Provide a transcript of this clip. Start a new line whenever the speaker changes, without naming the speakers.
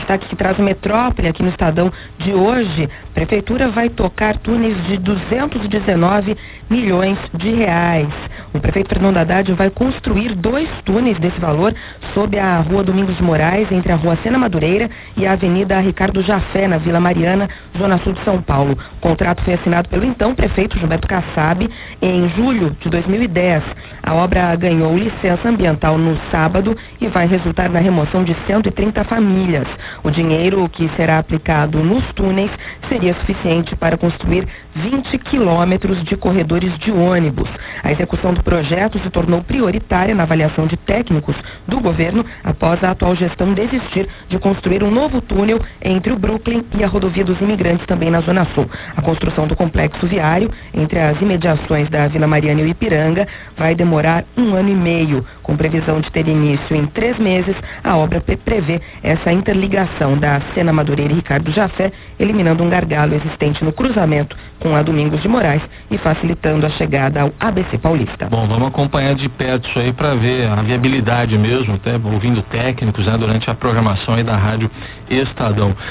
destaque que traz o Metrópole aqui no Estadão de hoje. A Prefeitura vai tocar túneis de 219 milhões de reais. O prefeito Fernando Haddad vai construir 2 túneis desse valor sob a Rua Domingos de Moraes, entre a Rua Sena Madureira e a Avenida Ricardo Jafé, na Vila Mariana, Zona Sul de São Paulo. O contrato foi assinado pelo então prefeito Gilberto Kassab em julho de 2010. A obra ganhou licença ambiental no sábado e vai resultar na remoção de 130 famílias. O dinheiro que será aplicado nos túneis seria suficiente para construir 20 quilômetros de corredores de ônibus. A execução do projeto se tornou prioritária na avaliação de técnicos do governo após a atual gestão desistir de construir um novo túnel entre o Brooklyn e a Rodovia dos Imigrantes, também na Zona Sul. A construção do complexo viário entre as imediações da Vila Mariana e o Ipiranga vai demorar 1 ano e meio. Com previsão de ter início em 3 meses, a obra prevê essa interligação da Sena Madureira e Ricardo Jafé, eliminando um gargalo existente no cruzamento com a Domingos de Moraes e facilitando a chegada ao ABC Paulista.
Bom, vamos acompanhar de perto isso aí para ver a viabilidade mesmo, até ouvindo técnicos, né, durante a programação aí da Rádio Estadão.